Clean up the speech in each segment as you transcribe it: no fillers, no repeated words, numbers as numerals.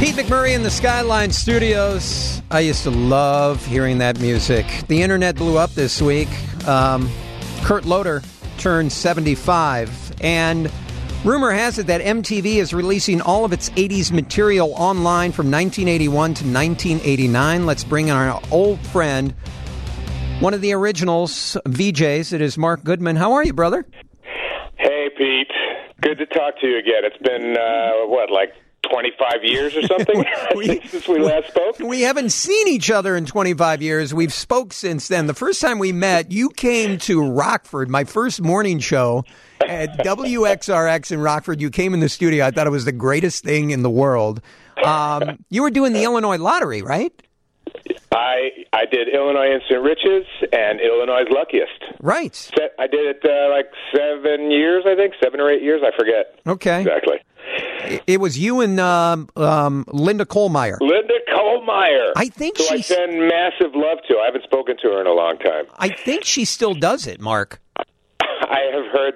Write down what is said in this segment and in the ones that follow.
Pete McMurray in the Skyline Studios. I used to love hearing that music. The internet blew up this week. Kurt Loder turned 75, and rumor has it that MTV is releasing all of its 80s material online from 1981 to 1989. Let's bring in our old friend, one of the originals, VJs. It is Mark Goodman. How are you, brother? Hey, Pete. Good to talk to you again. It's been, 25 years or something since we last spoke? We haven't seen each other in 25 years. We've spoke since then. The first time we met, you came to Rockford, my first morning show at WXRX in Rockford. You came in the studio. I thought it was the greatest thing in the world. You were doing the Illinois Lottery, right? I did Illinois Instant Riches and Illinois' Luckiest. Right. I did it 7 years, I think, 7 or 8 years. I forget. Okay. Exactly. It was you and Linda Kohlmeyer. Linda Kohlmeyer. I think who I send massive love to. I haven't spoken to her in a long time. I think she still does it, Mark. I have heard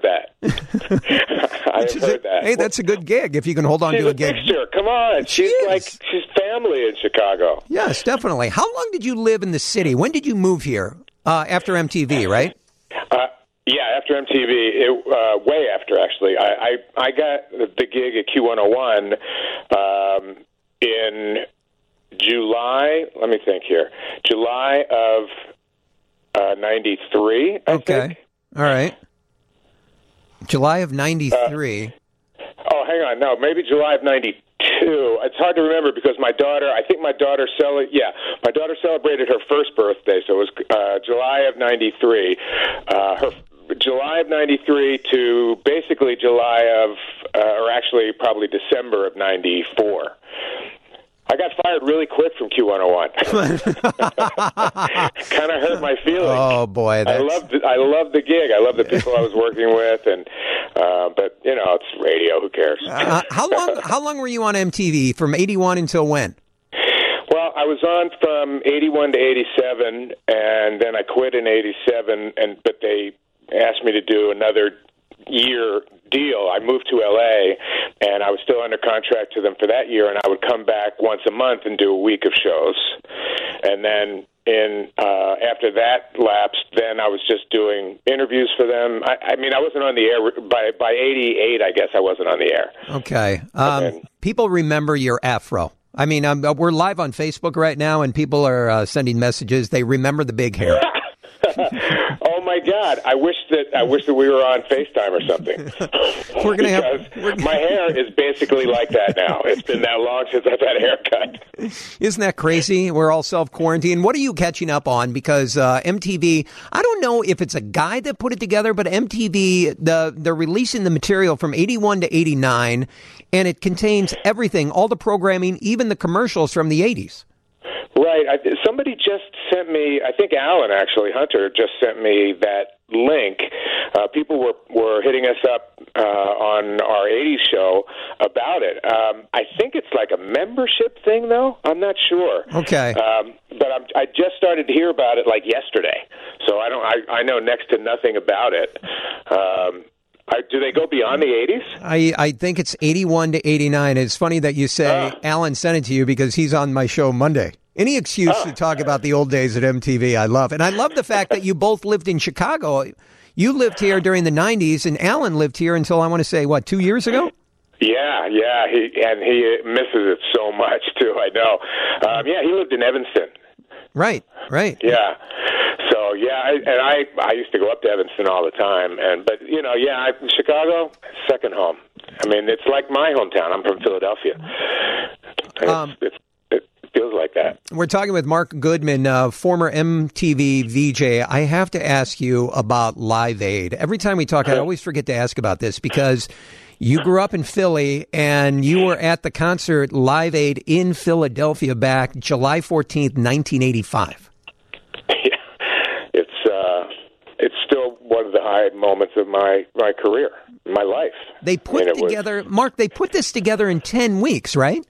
that. Hey, that's a good gig if you can hold on to a gig. She's a fixture. Come on. She's family in Chicago. Yes, definitely. How long did you live in the city? When did you move here? After MTV, right? Yeah, after MTV, way after, actually. I got the gig at Q101 in July, let me think here, July of 93, I think. All right. July of 93. Hang on. No, maybe July of 92. It's hard to remember because my daughter celebrated her first birthday, so it was July of 93. July of 93 to basically July of, or actually probably December of 94. I got fired really quick from Q101. Kind of hurt my feelings. Oh boy, I loved the gig. I loved the people I was working with, and but it's radio. Who cares? How long were you on MTV? From 81 until when? Well, I was on from 81 to 87, and then I quit in 87. But they asked me to do another year deal. I moved to LA, and I was still under contract to them for that year, and I would come back once a month and do a week of shows. And then after that lapsed, then I was just doing interviews for them. I mean, I wasn't on the air by 88. I guess I wasn't on the air. Okay. People remember your afro. I mean, we're live on Facebook right now, and people are sending messages. They remember the big hair. Oh my God! I wish that we were on FaceTime or something. My hair is basically like that now. It's been that long since I've had a haircut. Isn't that crazy? We're all self-quarantined. What are you catching up on? Because MTV, I don't know if it's a guy that put it together, but MTV, they're releasing the material from 81 to 89, and it contains everything, all the programming, even the commercials from the 80s. Right. Somebody just sent me, I think Alan, actually, Hunter, just sent me that link. People were hitting us up on our 80s show about it. I think it's like a membership thing, though. I'm not sure. Okay. But I just started to hear about it like yesterday, so I know next to nothing about it. Do they go beyond the 80s? I think it's 81 to 89. It's funny that you say Alan sent it to you because he's on my show Monday. Any excuse to talk about the old days at MTV, I love. And I love the fact that you both lived in Chicago. You lived here during the 90s, and Alan lived here until, I want to say, 2 years ago? Yeah. He misses it so much, too, I know. He lived in Evanston. Right. Yeah. So, I used to go up to Evanston all the time. But Chicago, second home. I mean, it's like my hometown. I'm from Philadelphia. It feels like that. We're talking with Mark Goodman, former MTV VJ. I have to ask you about Live Aid. Every time we talk, I always forget to ask about this because you grew up in Philly and you were at the concert Live Aid in Philadelphia back July 14th, 1985. Yeah, it's still one of the high moments of my career, my life. They put Mark, they put this together in 10 weeks, right?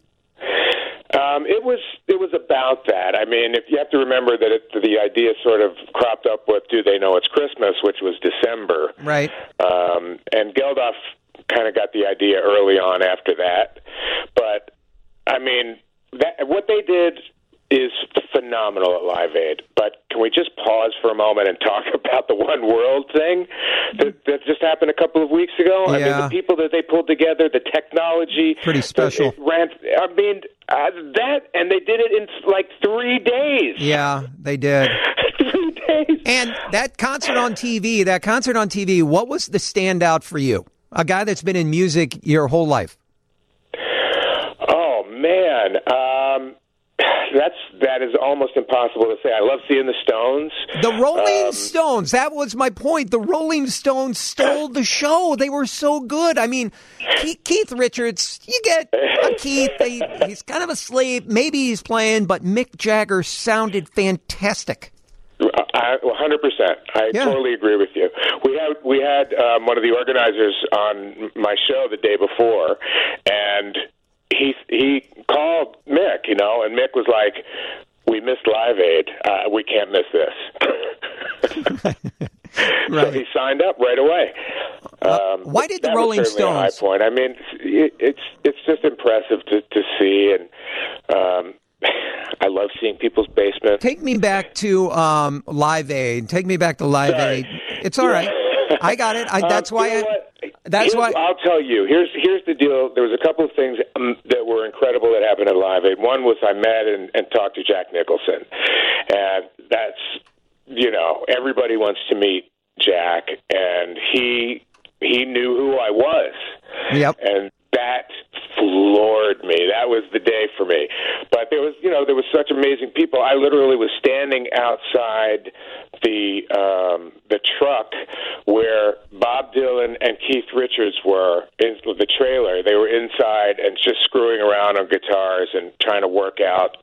It was about that. I mean, if you have to remember that the idea sort of cropped up with "Do They Know It's Christmas," which was December, right? And Geldof kind of got the idea early on after that. But I mean, what they did is phenomenal at Live Aid. But can we just pause for a moment and talk about the One World thing that just happened a couple of weeks ago? Yeah. I mean, the people that they pulled together, the technology. Pretty special. That, and they did it in like 3 days. Yeah, they did. 3 days. And that concert on TV, what was the standout for you? A guy that's been in music your whole life. Oh, man. That is almost impossible to say. I love seeing the Stones. The Rolling Stones. That was my point. The Rolling Stones stole the show. They were so good. I mean, Keith Richards, you get Keith. He's kind of asleep. Maybe he's playing, but Mick Jagger sounded fantastic. 100%. I totally agree with you. We had one of the organizers on my show the day before, and he called Mick, and Mick was like, "We missed Live Aid. We can't miss this." Right. So he signed up right away. Why did the Rolling Stones? A high point. I mean, it's just impressive to see, and I love seeing people's basement. Take me back to Live Aid. Aid. It's all right. I got it. That's why. I'll tell you. Here's the deal. There was a couple of things that were incredible that happened at Live Aid. One was I met and talked to Jack Nicholson, and that's everybody wants to meet Jack, and he knew who I was. Yep. And that floored me. That was the day for me. But there was such amazing people. I literally was standing outside the truck where Bob Dylan and Keith Richards were in the trailer. They were inside and just screwing around on guitars and trying to work out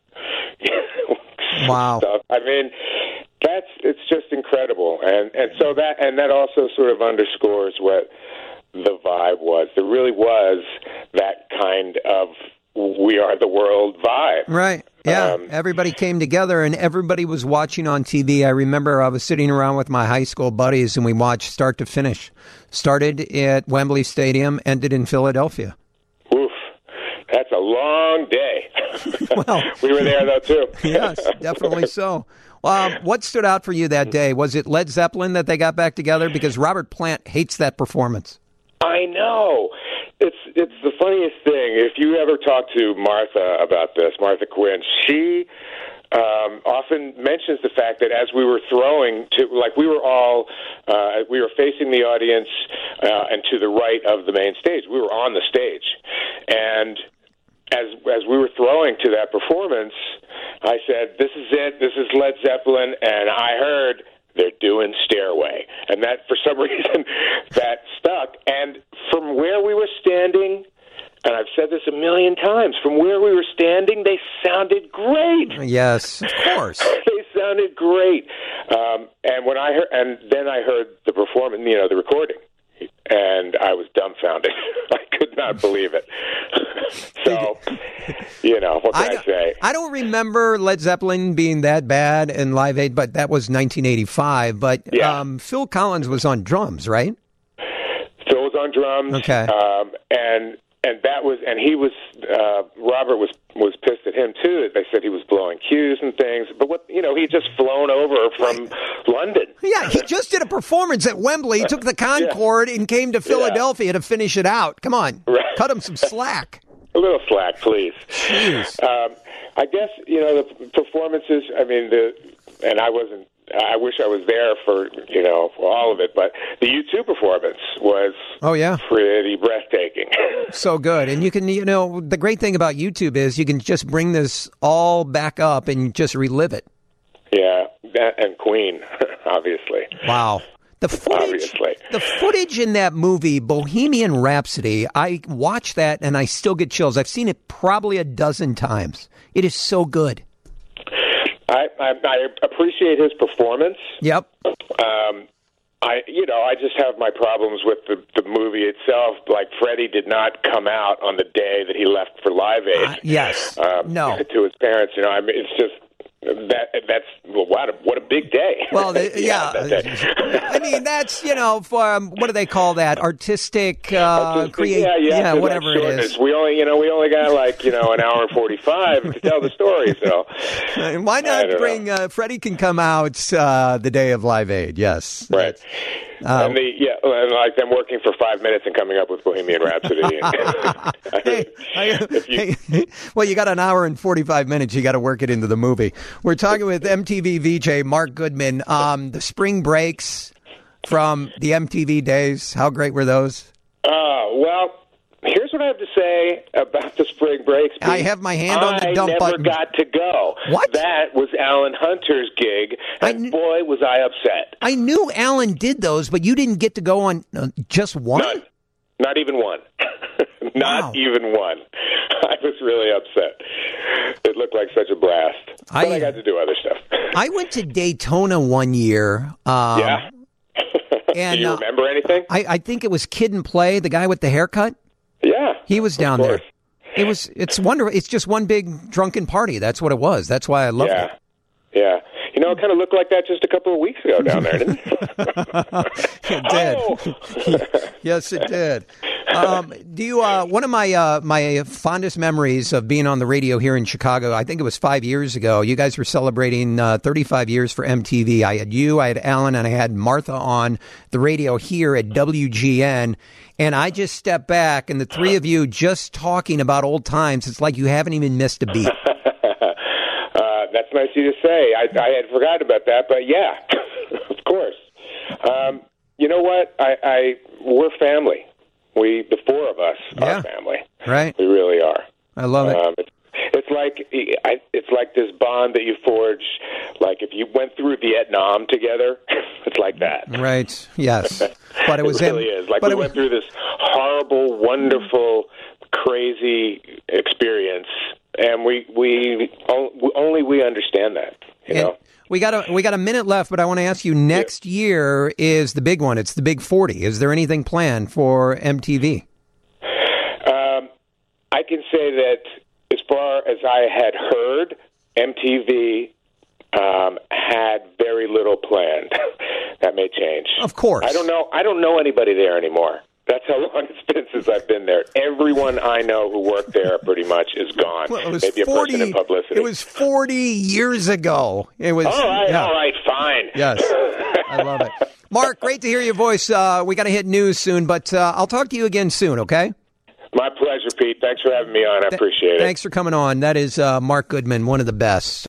wow. stuff. I mean, it's just incredible. And so that also sort of underscores what the vibe was. There really was that kind of we are the world vibe. Right. Yeah. Everybody came together and everybody was watching on TV. I remember I was sitting around with my high school buddies and we watched start to finish. Started at Wembley Stadium, ended in Philadelphia. Oof. That's a long day. Well, we were there, though, too. Yes, definitely so. What stood out for you that day? Was it Led Zeppelin that they got back together? Because Robert Plant hates that performance. I know. It's the funniest thing. If you ever talk to Martha about this, Martha Quinn, she often mentions the fact that as we were throwing to, like we were facing the audience and to the right of the main stage. We were on the stage, and as we were throwing to that performance, I said, "This is it. This is Led Zeppelin," and I heard they're doing Stairway. And that, for some reason, that stuck. And from where we were standing, and I've said this a million times, from where we were standing, they sounded great. Yes, of course. They sounded great. And then I heard the performance, the recording. And I was dumbfounded. I could not believe it. So, what can I say? I don't remember Led Zeppelin being that bad in Live Aid, but that was 1985. But yeah. Phil Collins was on drums, right? Phil was on drums. Okay. And that was, and he was, Robert was pissed at him too. They said he was blowing cues and things. But he'd just flown over from London. Yeah, he just did a performance at Wembley. He took the Concorde and came to Philadelphia to finish it out. Come on, cut him some slack. A little slack, please. Jeez. I guess the performances. I mean, and I wasn't. I wish I was there for all of it, but the U2 performance was pretty breathtaking. So good. And you can, the great thing about YouTube is you can just bring this all back up and just relive it. Yeah, and Queen, obviously. Wow. The footage in that movie, Bohemian Rhapsody, I watch that and I still get chills. I've seen it probably a dozen times. It is so good. I appreciate his performance. Yep. I just have my problems with the movie itself. Like, Freddie did not come out on the day that he left for Live Aid. Yes. No. To his parents, it's just, That's what a big day. Well, I mean, that's, for what do they call that? Artistic, whatever it is. We only got an hour and 45 to tell the story. So why not bring Freddie can come out the day of Live Aid? Yes, right. And like them working for 5 minutes and coming up with Bohemian Rhapsody. Well, you got an hour and 45 minutes. You got to work it into the movie. We're talking with MTV VJ Mark Goodman. The spring breaks from the MTV days. How great were those? Well, here's what I have to say about the spring breaks. I have my hand on the dump button. I never got to go. What? That was Alan Hunter's gig, and boy, was I upset. I knew Alan did those, but you didn't get to go on just one? None. Not even one. Not even one. I was really upset. It looked like such a blast. But I got to do other stuff. I went to Daytona one year. Yeah. And, do you remember anything? I think it was Kid and Play, the guy with the haircut. Yeah. He was down there. It's wonderful. It's just one big drunken party. That's what it was. That's why I loved it. Yeah. It kind of looked like that just a couple of weeks ago down there, didn't it? It did. Oh! Yes, it did. Do you? One of my fondest memories of being on the radio here in Chicago, I think it was 5 years ago. You guys were celebrating 35 years for MTV. I had Alan, and I had Martha on the radio here at WGN. And I just stepped back, and the three of you just talking about old times. It's like you haven't even missed a beat. That's nice of you to say. I had forgotten about that, but yeah, of course. You know what? We're family. The four of us are family. Right. We really are. I love it. It's like this bond that you forge. Like if you went through Vietnam together, it's like that. Right. Yes. But it was really is. Like we went through this horrible, wonderful, crazy experience, and we understand that. You know. We got a minute left, but I want to ask you. Next year is the big one. It's the Big 40. Is there anything planned for MTV? I can say that as far as I had heard, MTV had very little planned. That may change. Of course. I don't know anybody there anymore. That's how long it's been since I've been there. Everyone I know who worked there pretty much is gone. Well, it was Maybe 40, a person in publicity. It was 40 years ago. It was all right, fine. Yes, I love it. Mark, great to hear your voice. We got to hit news soon, but I'll talk to you again soon, okay? My pleasure, Pete. Thanks for having me on. I appreciate it. Thanks for coming on. That is Mark Goodman, one of the best.